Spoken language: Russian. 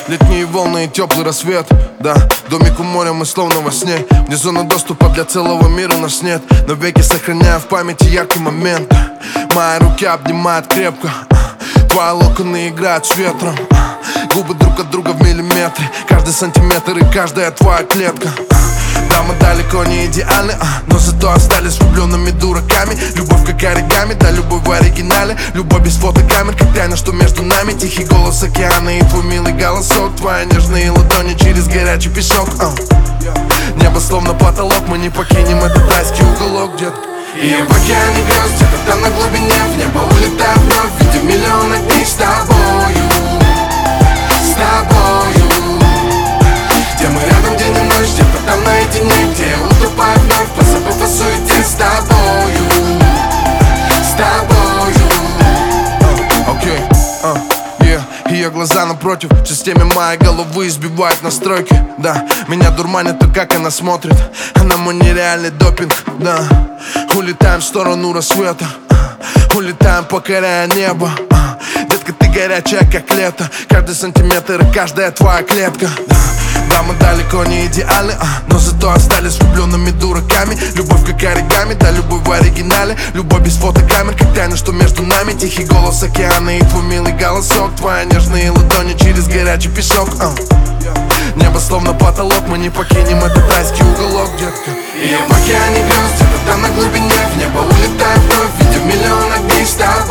Летние волны и теплый рассвет, да. Домик у моря, мы словно во сне. Вне зоны доступа для целого мира нас нет. Но веки сохраняю в памяти яркий момент. Мои руки обнимают крепко. Твои локоны играют с ветром. Губы друг от друга в миллиметре. Каждый сантиметр и каждая твоя клетка. Да, мы далеко не идеальны, но зато остались влюбленными дураками. Любовь как оригами, да, любовь в оригинале. Любовь без фотокамер, как тайна, что между нами. Тихий голос океана и твой милый голосок. Твои нежные ладони через горячий песок. Небо словно потолок, мы не покинем этот райский уголок, детка. И в океане грез, где-то там на глубине, в небо улетаю вновь, видя миллион огней с тобою. С тобою. Где мы рядом день и ночь, где-то там наедине, где я утопаю вновь, позабыв о суете. С тобою. С тобою. Окей, ее глаза напротив, в системе моей головы избивают настройки. Да, меня дурманит то, как она смотрит. Она мой нереальный допинг, да. Улетаем в сторону рассвета, улетаем, покоряя небо. Детка, ты горячая, как лето. Каждый сантиметр и каждая твоя клетка. Да, мы далеко не идеальны, но зато остались влюбленными дураками. Любовь как оригами, да, любовь в оригинале. Любовь без фотокамер, как тайна, что между нами. Тихий голос океана и твой милый голосок. Твои нежные ладони через горячий песок. Небо словно потолок, мы не покинем этот райский уголок, детка. И в океане грез, где-то там на глубине, в небо улетаю вновь, видя миллион огней с тобой.